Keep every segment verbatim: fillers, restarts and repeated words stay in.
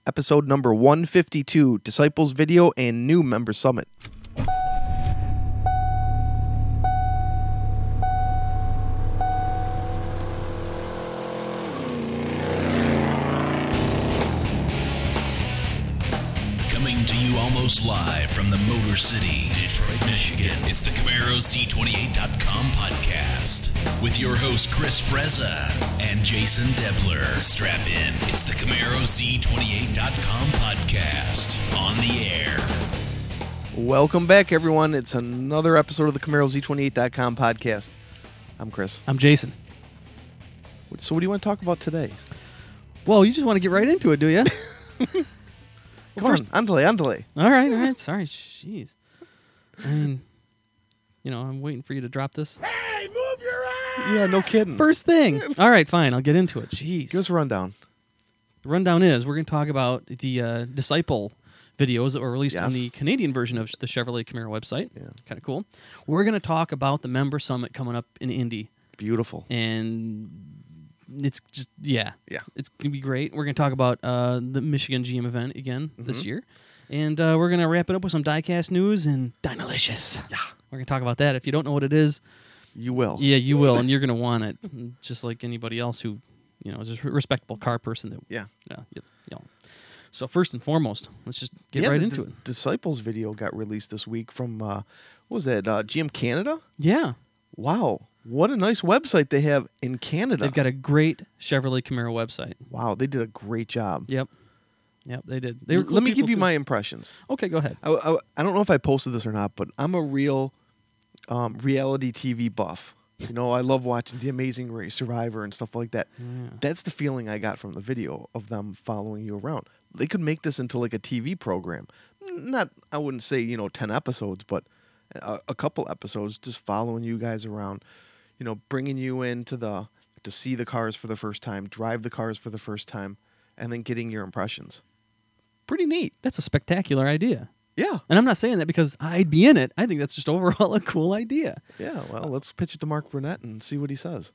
episode number one fifty-two, Disciples Video and New Member Summit. Coming to you almost live from the Motor City, Detroit, Michigan. It's the Camaro Z twenty-eight dot com podcast with your host Chris Frezza and Jason Debler. Strap in. It's the Camaro Z twenty-eight dot com podcast on the air. Welcome back, everyone. It's another episode of the Camaro Z twenty-eight dot com podcast. I'm Chris. I'm Jason. So what do you want to talk about today? Well, you just want to get right into it, do you? Come first- on, andale, andale. all right, all right. Sorry, jeez. I mean, you know, I'm waiting for you to drop this. Hey, move your ass! Yeah, no kidding. First thing. All right, fine. I'll get into it. Jeez. Give us a rundown. The rundown is we're going to talk about the uh, Disciple videos that were released on Yes. the Canadian version of the Chevrolet Camaro website. Yeah. Kind of cool. We're going to talk about the Member Summit coming up in Indy. Beautiful. And it's just, yeah. Yeah. It's going to be great. We're going to talk about uh, the Michigan G M event again this Mhm. year. And uh, we're going to wrap it up with some diecast news and Dynalicious. Yeah. We're going to talk about that. If you don't know what it is, You will. yeah, you will, and you're going to want it, just like anybody else who, you know, is a respectable car person. That, Yeah. yeah, you know. So first and foremost, let's just get Yeah, right the, into the it. Disciples video got released this week from, uh, what was that, uh, G M Canada? Yeah, Wow. What a nice website they have in Canada. they've got a great Chevrolet Camaro website. Wow, they did a great job. Yep, yep, they did. They were L- cool Let me give people, you too. my impressions. Okay, go ahead. I, I, I don't know if I posted this or not, but I'm a real um, reality T V buff. You know, I love watching The Amazing Race, Survivor, and stuff like that. Yeah. That's the feeling I got from the video of them following you around. They could make this into like a T V program. Not, I wouldn't say, you know, ten episodes, but a, a couple episodes just following you guys around, you know, bringing you into the, to see the cars for the first time, drive the cars for the first time, and then getting your impressions. Pretty neat. That's a spectacular idea. Yeah. And I'm not saying that because I'd be in it. I think that's just overall a cool idea. Yeah, well, let's pitch it to Mark Burnett and see what he says.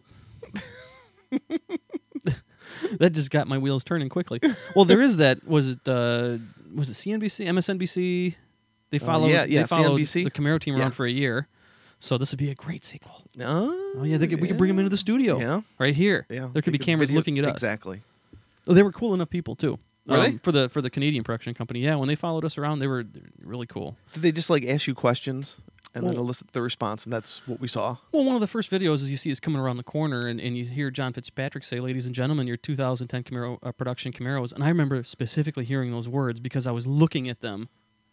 That just got my wheels turning quickly. Well, there is that. Was it uh, was it C N B C, M S N B C? They followed. yeah, yeah, they followed C N B C. the Camaro team around Yeah. for a year. So this would be a great sequel. Oh, Oh yeah, they could, we could bring them into the studio. Yeah. right here. Yeah, there could they be cameras video- looking at us. Exactly. Oh, they were cool enough people too. Were they? for the for the Canadian production company? Yeah, when they followed us around, they were really cool. Did they just like ask you questions and then Well- elicit the response, and that's what we saw? Well, one of the first videos is you see is coming around the corner, and, and you hear John Fitzpatrick say, "Ladies and gentlemen, your two thousand ten Camaro uh, production Camaros." And I remember specifically hearing those words because I was looking at them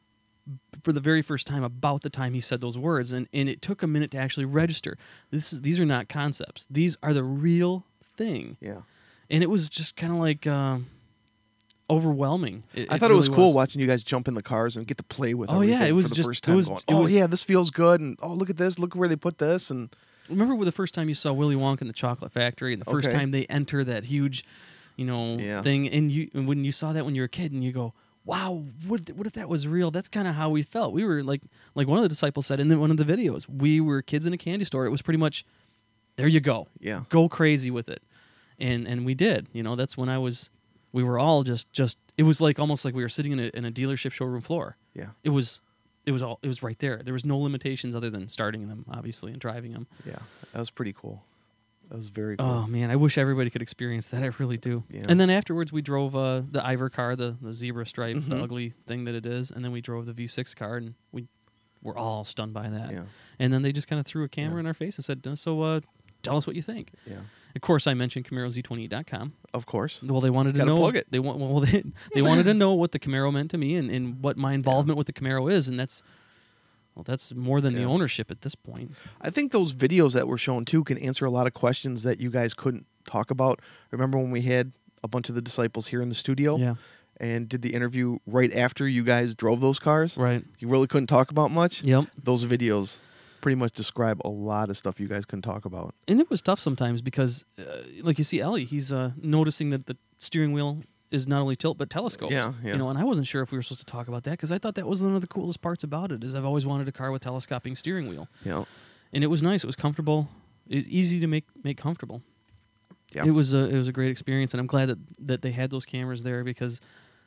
for the very first time about the time he said those words, and, and it took a minute to actually register. This is these are not concepts; these are the real thing. Yeah. And it was just kind of like um, overwhelming. It, I it thought it was really cool watching you guys jump in the cars and get to play with. Oh, yeah, everything it was for the just- first it time was- going, it oh was- yeah, this feels good, and oh look at this, look where they put this, and Remember with the first time you saw Willy Wonka in the Chocolate Factory, and the first Okay. time they enter that huge, you know, Yeah. thing, and you and when you saw that when you were a kid, and you go, "Wow, what if, what if that was real?" That's kind of how we felt. We were like, like one of the disciples said in the, one of the videos, we were kids in a candy store. It was pretty much, there you go, yeah, go crazy with it, and and we did. You know, that's when I was, we were all just just. It was like almost like we were sitting in a in a dealership showroom floor. yeah, It was. It was all. It was right there. There was no limitations other than starting them, obviously, and driving them. yeah. That was pretty cool. That was very cool. Oh man, I wish everybody could experience that. I really do. Yeah. And then afterwards, we drove uh, the Ivor car, the, the zebra stripe, the Mhm. ugly thing that it is, and then we drove the V six car, and we were all stunned by that. Yeah, And then they just kind of threw a camera Yeah. in our face and said, "So, uh, tell us what you think." yeah. Of course, I mentioned Camaro Z twenty-eight dot com. Of course. Well, they wanted to Gotta know. plug it. They want. Well, they, they wanted to know what the Camaro meant to me and, and what my involvement with the Camaro is, and that's. Well, that's more than the Yeah. ownership at this point. I think those videos that were shown too can answer a lot of questions that you guys couldn't talk about. Remember when we had a bunch of the disciples here in the studio Yeah. and did the interview right after you guys drove those cars? Right. You really couldn't talk about much? Yep. Those videos pretty much describe a lot of stuff you guys couldn't talk about. And it was tough sometimes because, uh, like you see Ellie, he's uh, noticing that the steering wheel is not only tilt but telescopes. Yeah, yeah. You know, and I wasn't sure if we were supposed to talk about that because I thought that was one of the coolest parts about it. Is I've always wanted a car with telescoping steering wheel, You know? and it was nice. It was comfortable. It was easy to make make comfortable. Yeah. It was a it was a great experience, and I'm glad that that they had those cameras there because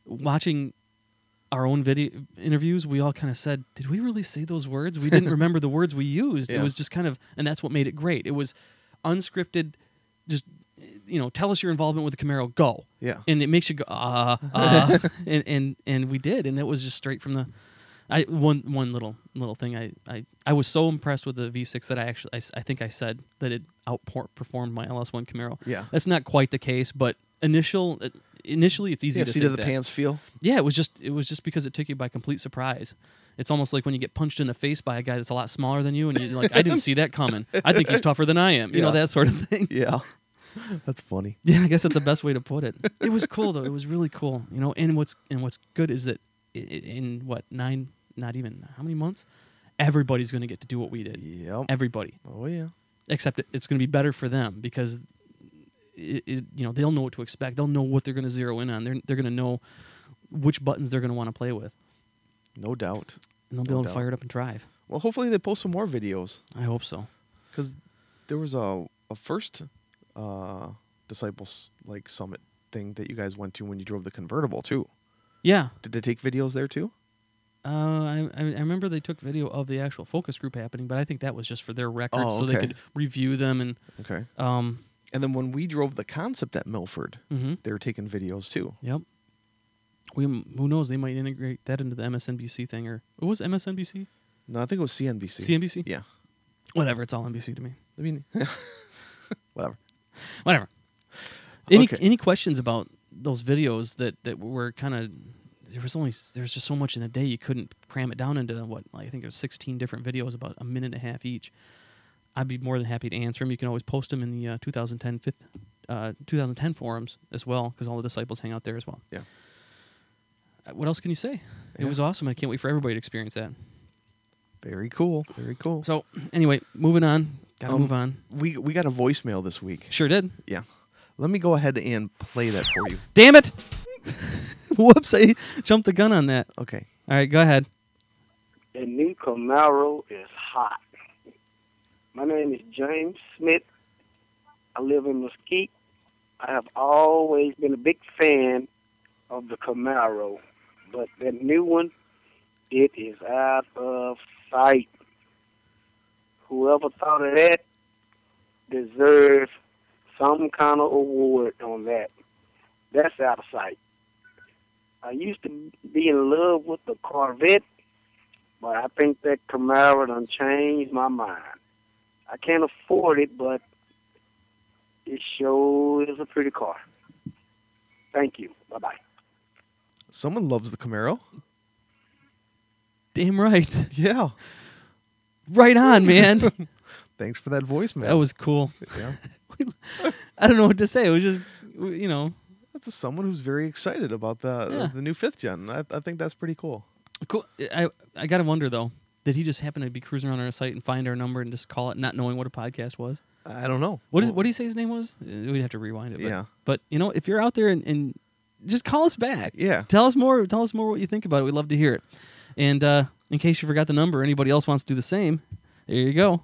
watching our own video interviews, we all kind of said, did we really say those words? We didn't remember the words we used. Yeah. It was just kind of, and that's what made it great. It was unscripted, just, you know, tell us your involvement with the Camaro, go. Yeah. And it makes you go, ah, uh, uh, and, and and we did, and it was just straight from the, I one one little little thing, I, I, I was so impressed with the V six that I actually, I, I think I said that it outperformed my L S one Camaro. Yeah. That's not quite the case, but initial, initially it's easy Yeah, to seat think of the that. pants feel. Yeah, it was just it was just because it took you by complete surprise. It's almost like when you get punched in the face by a guy that's a lot smaller than you, and you're like, I didn't see that coming. I think he's tougher than I am. You know, Yeah. that sort of thing. Yeah. That's funny. Yeah, I guess that's the best way to put it. It was cool though. It was really cool. You know, and what's and what's good is that i- i- in what nine, not even how many months, everybody's going to get to do what we did. Yep. Everybody, Oh yeah. except it, it's going to be better for them because, it, it, you know, they'll know what to expect. They'll know what they're going to zero in on. They're they're going to know which buttons they're going to want to play with, No doubt. and they'll be No able to doubt. fire it up and drive. Well, hopefully they post some more videos I hope so. because there was a a first uh, Disciples like Summit thing that you guys went to when you drove the convertible too. Yeah, Did they take videos there too? uh, I I I remember they took video of the actual focus group happening, but I think that was just for their records, Oh, so they okay. could review them and Okay. um. And then when we drove the concept at Milford, Mm-hmm. they were taking videos too. Yep. We who knows? They might integrate that into the M S N B C thing, or it was M S N B C, No, I think it was C N B C. C N B C. Yeah. Whatever. It's all N B C to me. I mean, whatever. Whatever. Any Okay. any questions about those videos that that were kind of there was only there was just so much in a day you couldn't cram it down into what like, I think it was sixteen different videos about a minute and a half each. I'd be more than happy to answer them. You can always post them in the uh, twenty ten fifth, uh, twenty ten forums as well because all the disciples hang out there as well. Yeah. Uh, What else can you say? It Yeah. was awesome. I can't wait for everybody to experience that. Very cool. Very cool. So anyway, moving on. Gotta Um, move on. we we got a voicemail this week. Sure did. Yeah. Let me go ahead and play that for you. Damn it! Whoops! I jumped the gun on that. Okay. All right, go ahead. The new Camaro is hot. My name is James Smith. I live in Mesquite. I have always been a big fan of the Camaro, but the new one, it is out of sight. Whoever thought of that deserves some kind of award on that. That's out of sight. I used to be in love with the Corvette, but I think that Camaro done changed my mind. I can't afford it, but it sure is a pretty car. Thank you. Bye-bye. Someone loves the Camaro. Damn right. Yeah. Right on, man. Thanks for that voicemail. That was cool. yeah. I don't know what to say. It was just, you know, That's just someone who's very excited about the Yeah. the new fifth gen. I, I think that's pretty cool. cool. I I gotta wonder though. Did he just happen to be cruising around our site and find our number and just call it, not knowing what a podcast was? I don't know. What is? What did he say his name was? Uh, We'd have to rewind it. But, Yeah. But you know, if you're out there and, and just call us back. Yeah. Tell us more. Tell us more what you think about it. We'd love to hear it. And uh, in case you forgot the number, or anybody else wants to do the same, there you go.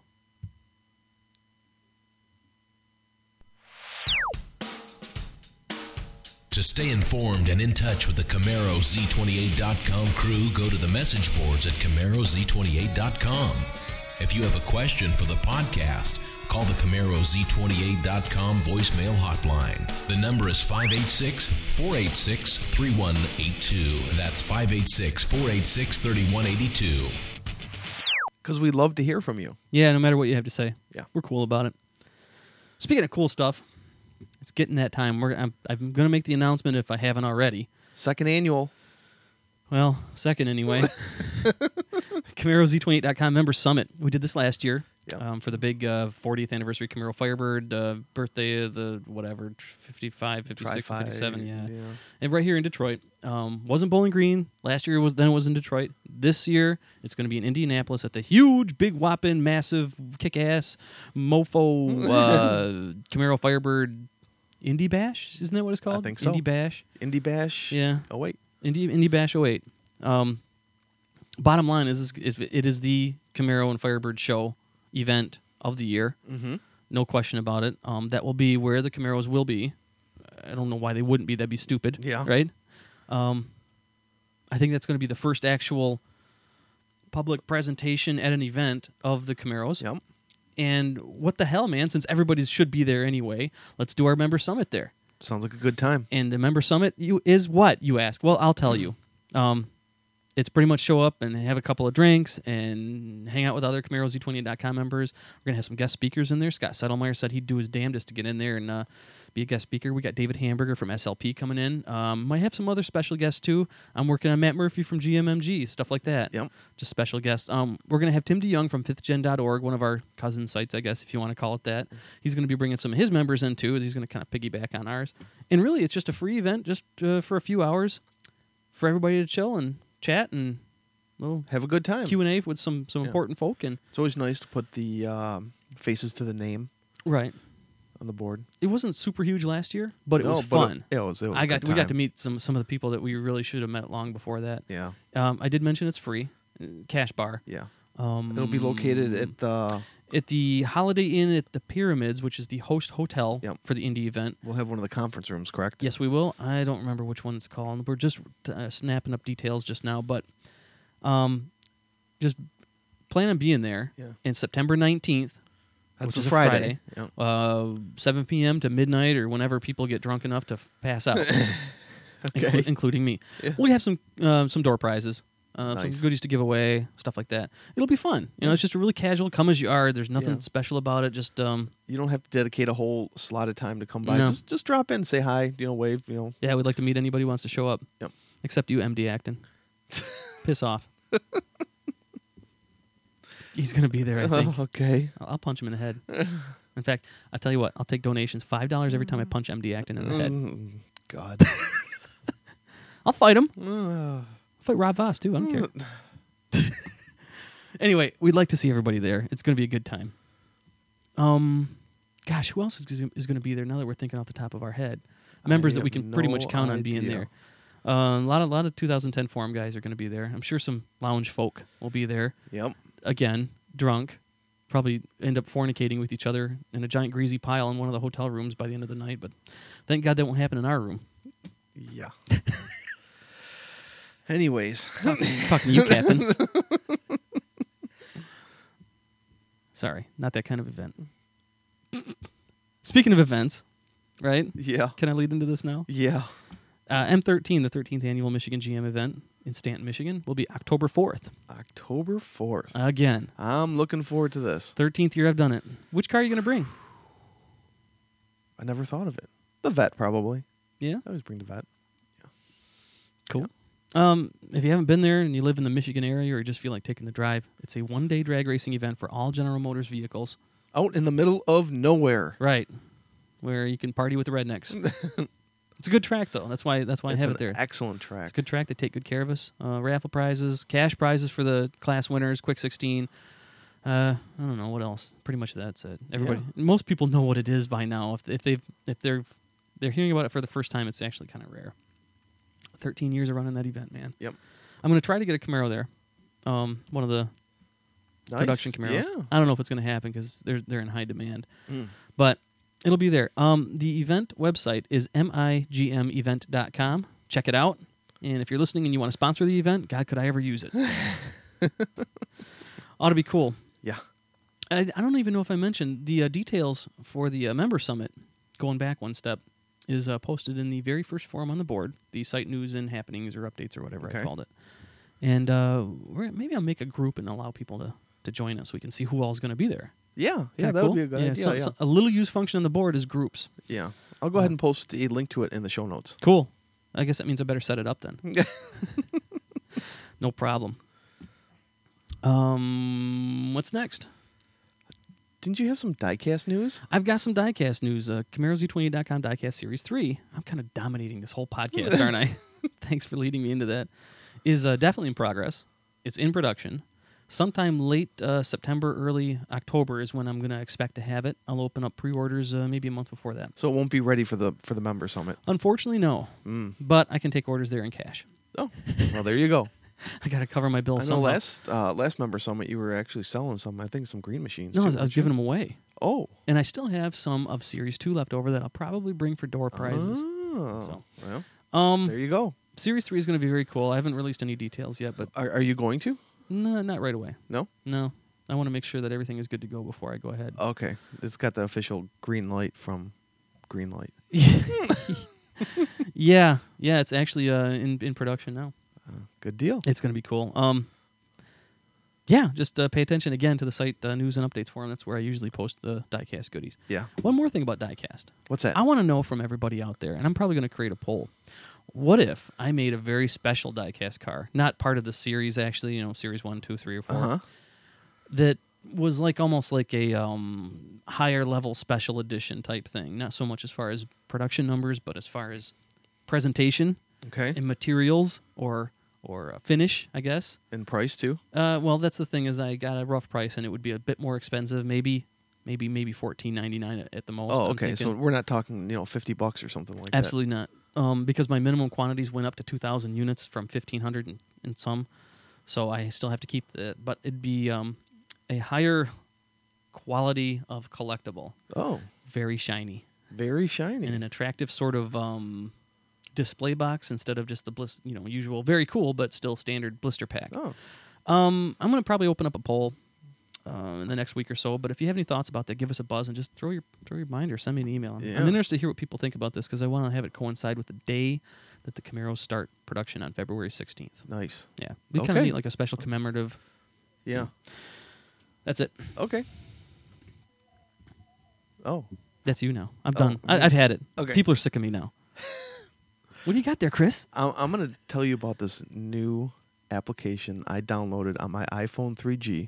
To stay informed and in touch with the Camaro Z twenty-eight dot com crew, go to the message boards at Camaro Z twenty-eight dot com. If you have a question for the podcast, call the Camaro Z twenty-eight dot com voicemail hotline. The number is five eight six, four eight six, three one eight two. That's five eight six, four eight six, three one eight two. Because we love to hear from you. Yeah, no matter what you have to say. Yeah. We're cool about it. Speaking of cool stuff, it's getting that time. We're, I'm, I'm going to make the announcement if I haven't already. Second annual. Well, second anyway. Camaro Z twenty-eight dot com Member Summit. We did this last year Yeah. um, for the big uh, fortieth anniversary Camaro Firebird, uh, birthday of the whatever, fifty-five, fifty-six, Tri-Fi, fifty-seven, yeah. yeah. And right here in Detroit. Um, wasn't Bowling Green. Last year, it was then it was in Detroit. This year, it's going to be in Indianapolis at the huge, big, whopping, massive, kick-ass, mofo uh, Camaro Firebird Indy Bash. Isn't that what it's called? think so. Indy Bash. Indie Bash. Yeah. Oh, wait. Indy Indy Bash oh eight. Um, bottom line is, is it is the Camaro and Firebird show event of the year. Mm-hmm. No question about it. Um, that will be where the Camaros will be. I don't know why they wouldn't be. That'd be stupid. Yeah. Right? Um, I think that's going to be the first actual public presentation at an event of the Camaros. Yep. And what the hell, man? Since everybody should be there anyway, let's do our member summit there. Sounds like a good time. And the member summit you is what, you ask? Well, I'll tell you. Um, it's pretty much show up and have a couple of drinks and hang out with other Camaro Z twenty-eight dot com members. We're going to have some guest speakers in there. Scott Settlemeyer said he'd do his damnedest to get in there and uh, be a guest speaker. We got David Hamburger from S L P coming in. Um, might have some other special guests, too. I'm working on Matt Murphy from G M M G, stuff like that. Yep. Just special guests. Um, we're going to have Tim DeYoung from fifth gen dot org, one of our cousin sites, I guess, if you want to call it that. He's going to be bringing some of his members in, too. He's going to kind of piggyback on ours. And really, it's just a free event, just uh, for a few hours for everybody to chill and chat and little Have a good time. Q and A with some, some Yeah. important folk. And It's always nice to put the um, faces to the name right. on the board. It wasn't super huge last year, but it No, was but fun. It, it was. It was. I a got good we got time. to meet some some of the people that we really should have met long before that. Yeah. Um, I did mention it's free, uh, cash bar. Yeah. Um, It'll be located at the. at the Holiday Inn at the Pyramids, which is the host hotel Yep. for the indie event. We'll have one of the conference rooms, correct? Yes, we will. I don't remember which one it's called. We're just uh, snapping up details just now, but um, just plan on being there. Yeah. And September nineteenth, That's which a is Friday. a Friday, uh, seven p.m. to midnight or whenever people get drunk enough to f- pass out, Okay. inclu- including me. Yeah. We have some uh, some door prizes. Uh, Nice. Some goodies to give away, stuff like that. It'll be fun. You know, it's just a really casual, come as you are. There's nothing Yeah. special about it. Just um, You don't have to dedicate a whole slot of time to come by. No. Just just drop in, say hi, you know, wave, you know. yeah, we'd like to meet anybody who wants to show up. Yep. Except you, M D Acton. Piss off. He's gonna be there, I think. okay. I'll, I'll punch him in the head. In fact, I'll tell you what. I'll take donations, five dollars every time I punch M D Acton in the head. Mm, God. I'll fight him. Uh, I'll fight Rob Voss too. I don't care. Anyway, we'd like to see everybody there. It's gonna be a good time. Um, gosh, who else is, is gonna be there? Now that we're thinking off the top of our head, members I that we have can pretty much no count on being idea. there. Uh, a lot of lot of two thousand ten forum guys are gonna be there. I'm sure some lounge folk will be there. Yep. Again, drunk, probably end up fornicating with each other in a giant greasy pile in one of the hotel rooms by the end of the night. But thank God that won't happen in our room. Yeah. Anyways. Talking to you, Captain. Sorry, not that kind of event. Speaking of events, right? Yeah. Can I lead into this now? Yeah. Uh, M thirteen, the thirteenth annual Michigan G M event in Stanton, Michigan, will be October fourth. October fourth. Again, I'm looking forward to this. thirteenth year I've done it. Which car are you going to bring? I never thought of it. The vet, probably. Yeah? I always bring the vet. Cool. Um, if you haven't been there and you live in the Michigan area or you just feel like taking the drive, it's a one-day drag racing event for all General Motors vehicles. Out in the middle of nowhere. Right. Where you can party with the rednecks. It's a good track, though. That's why That's why It's I have an it there. excellent track. It's a good track. They take good care of us. Uh, raffle prizes, cash prizes for the class winners, Quick sixteen. Uh, I don't know what else. Pretty much that's it. Everybody, most people know what it is by now. If if they if they're they're hearing about it for the first time, it's actually kind of rare. Thirteen years of running that event, man. Yep. I'm gonna try to get a Camaro there. Um, one of the Nice. production Camaros. Yeah. I don't know if it's gonna happen because they're they're in high demand, Mm. but it'll be there. Um, the event website is migm event dot com. Check it out. And if you're listening and you want to sponsor the event, God, could I ever use it? Ought to be cool. Yeah. I, I don't even know if I mentioned the uh, details for the uh, member summit. Going back one step, is uh, posted in the very first forum on the board, the site news and happenings or updates or whatever Okay. I called it. And uh, we're, maybe I'll make a group and allow people to, to join us. We can see who all is going to be there. Yeah. Yeah, Kinda that cool. would be a good yeah, idea. so- yeah. so a little used function on the board is groups. yeah. I'll go ahead and post a link to it in the show notes. Cool. I guess that means I better set it up then. No problem. Um, what's next? Didn't you have some diecast news? I've got some diecast news. Uh, Camaro Z twenty-eight dot com diecast series three. I'm kind of dominating this whole podcast, aren't I? Thanks for leading me into that. Is uh, definitely in progress. It's in production. Sometime late uh, September, early October is when I'm going to expect to have it. I'll open up pre-orders uh, maybe a month before that. So it won't be ready for the for the member summit. Unfortunately, no. Mm. But I can take orders there in cash. Oh, well, there you go. I got to cover my bill I know somehow. last uh, last member summit you were actually selling some. I think some green machines. No, I too, was, I was weren't you? giving them away. Oh, And I still have some of Series two left over that I'll probably bring for door prizes. Oh, So. well, Um, there you go. Series three is going to be very cool. I haven't released any details yet, but Are, are you going to? no, not right away. No? No. I want to make sure that everything is good to go before I go ahead. Okay. It's got the official green light from Greenlight. yeah, yeah, it's actually uh, in in production now. Uh, good deal. It's going to be cool. Um, yeah, just uh, pay attention again to the site uh, news and updates forum. That's where I usually post the diecast goodies. Yeah. One more thing about diecast. What's that? I want to know from everybody out there, and I'm probably going to create a poll. What if I made a very special diecast car, not part of the series, actually, you know, series one, two, three, or four, Uh-huh. that was like almost like a um, higher level special edition type thing. Not so much as far as production numbers, but as far as presentation Okay. and materials or or uh, finish, I guess. In price too? Uh, well, that's the thing is I got a rough price, and it would be a bit more expensive, maybe, maybe, maybe fourteen ninety nine at, at the most. Oh, I'm okay. So thinking. we're not talking, you know, fifty bucks or something like Absolutely not. Um, because my minimum quantities went up to two thousand units from fifteen hundred and, and some. So I still have to keep that. But it'd be um, a higher quality of collectible. that. Oh, Very shiny. very shiny. And an attractive sort of um, display box instead of just the blis- you know usual, very cool, but still standard blister pack. Oh, Um, I'm going to probably open up a poll uh, in the next week or so. But if you have any thoughts about that, give us a buzz and just throw your throw your mind or send me an email. I'm, Yeah. I'm interested to hear what people think about this because I want to have it coincide with the day that the Camaros start production on February sixteenth. nice. Yeah, we kind of Okay. need like a special commemorative. Yeah. That's it. Okay. Oh, That's you now. I'm Oh, done. I, me? I've had it. Okay. People are sick of me now. What do you got there, Chris? I'm, I'm going to tell you about this new application I downloaded on my iPhone three G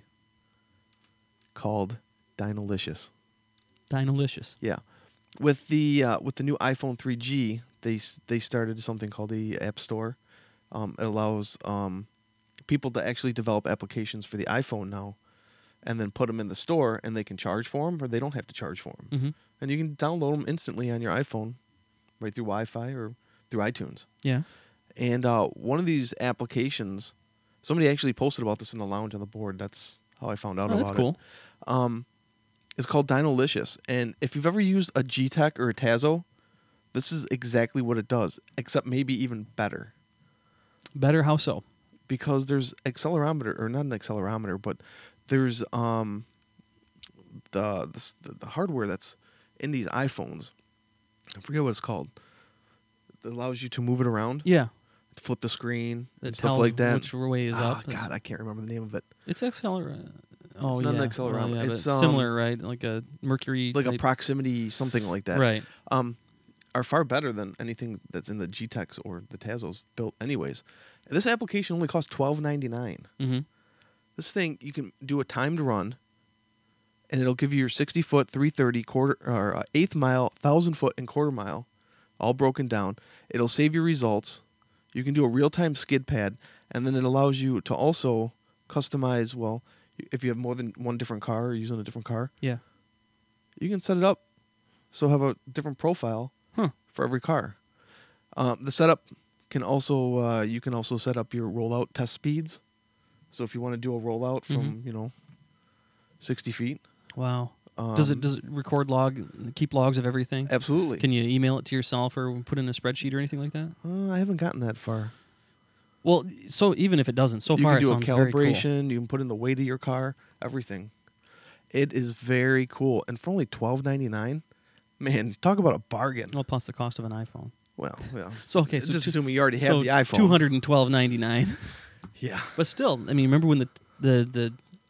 called Dynalicious. Dynalicious. Yeah, with the uh, with the new iPhone three G, they s- they started something called the App Store. Um, it allows um, people to actually develop applications for the iPhone now, and then put them in the store, and they can charge for them, or they don't have to charge for them. Mm-hmm. And you can download them instantly on your iPhone, right through Wi-Fi or through iTunes. Yeah. And uh, one of these applications, somebody actually posted about this in the lounge on the board. That's how I found out Oh, about that's it. cool. Um, it's called Dynalicious, and if you've ever used a G-Tech or a Tazo, this is exactly what it does, except maybe even better, Better? How so? because there's accelerometer, or not an accelerometer, but there's um the the, s- the hardware that's in these iPhones. I forget what it's called. That allows you to move it around, Yeah. flip the screen, That and stuff tells like that. which way is oh, up. God, I can't remember the name of it. It's acceler. Oh Not an yeah, accelerometer. Well, yeah, but It's, um, similar, right? Like a Mercury. Like a type- proximity, something like that. Right. Um, are far better than anything that's in the G-Techs or the Tazos built anyways. This application only costs twelve ninety-nine. Mm-hmm. This thing, you can do a timed run, and it'll give you your sixty foot, three thirty, quarter, or uh, eighth mile, one thousand foot, and quarter mile, all broken down. It'll save your results. You can do a real-time skid pad, and then it allows you to also customize, well, if you have more than one different car or using a different car, Yeah. you can set it up so have a different profile Huh. for every car. Um, the setup can also, uh, you can also set up your rollout test speeds. So if you want to do a rollout from, Mhm. you know, sixty feet. Wow. Um, does it does it record log, keep logs of everything? Absolutely. Can you email it to yourself or put in a spreadsheet or anything like that? Uh, I haven't gotten that far. Well, so even if it doesn't, so you far can it do a sounds very cool. calibration. You can put in the weight of your car. Everything. It is very cool, and for only twelve ninety-nine, man, talk about a bargain. Well, plus the cost of an iPhone. Well, yeah. So okay, so just two- assuming you already have so the iPhone. two hundred and twelve ninety nine. Yeah. But still, I mean, remember when the the the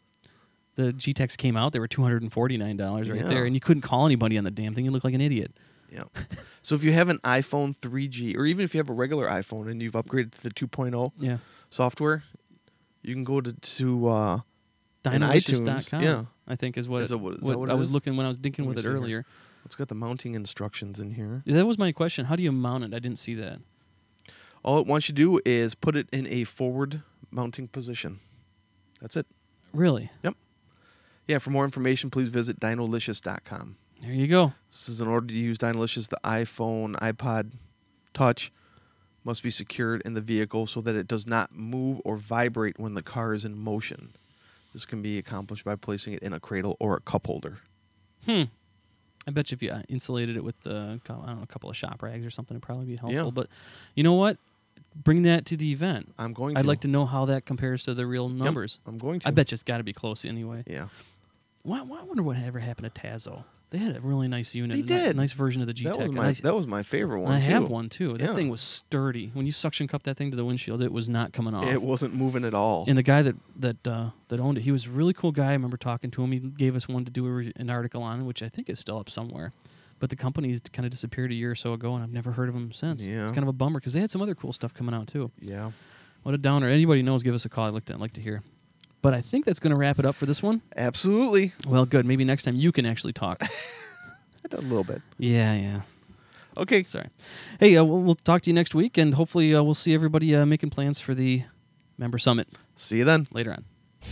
the G-Techs came out? They were two hundred and forty nine dollars right Yeah. there, and you couldn't call anybody on the damn thing. You looked like an idiot. Yeah. So if you have an iPhone three G, or even if you have a regular iPhone and you've upgraded to the two point oh Yeah. software, you can go to to uh, in Dynalicious dot com, iTunes, yeah. I think is what, Is it, it what- is what that what I it was is? looking when I was thinking Let with me it see here. earlier. It's got the mounting instructions in here. Yeah, that was my question. How do you mount it? I didn't see that. All it wants you to do is put it in a forward mounting position. That's it. Really? Yeah, for more information, please visit Dynalicious dot com. There you go. This is in order to use Dynalicious, the iPhone, iPod Touch must be secured in the vehicle so that it does not move or vibrate when the car is in motion. This can be accomplished by placing it in a cradle or a cup holder. Hmm. I bet you if you uh, insulated it with uh, co- I don't know, a couple of shop rags or something, it'd probably be helpful. Yeah. But you know what? bring that to the event. I'm going to. I'd like to know how that compares to the real numbers. Yep, I'm going to. I bet you it's got to be close anyway. Yeah. Well, I wonder what ever happened to Tazo. They had a really nice unit. They a ni- did. Nice version of the G-Tech. That was and my I, that was my favorite one and I too. have one too. That Yeah. thing was sturdy. When you suction cup that thing to the windshield, it was not coming off. It wasn't moving at all. And the guy that that uh, that owned it, he was a really cool guy. I remember talking to him. He gave us one to do a re- an article on, which I think is still up somewhere. But the company's kind of disappeared a year or so ago, and I've never heard of them since. Yeah. It's kind of a bummer because they had some other cool stuff coming out too. Yeah. What a downer. Anybody knows, give us a call. I'd like to, I'd like to hear. But I think that's going to wrap it up for this one. Absolutely. Well, good. Maybe next time you can actually talk. I did a little bit. Yeah, yeah. Okay. Sorry. Hey, uh, we'll, we'll talk to you next week, and hopefully uh, we'll see everybody uh, making plans for the member summit See you then. later on.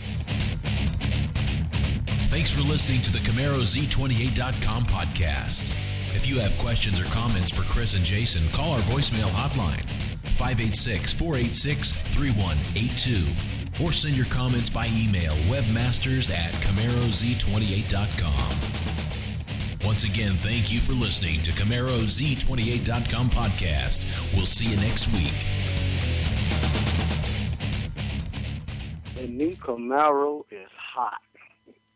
Thanks for listening to the Camaro Z twenty-eight dot com podcast. If you have questions or comments for Chris and Jason, call our voicemail hotline, five eight six, four eight six, three one eight two, or send your comments by email, webmasters at Camaro Z twenty-eight dot com. Once again, thank you for listening to Camaro Z twenty-eight dot com podcast. We'll see you next week. The new Camaro is hot.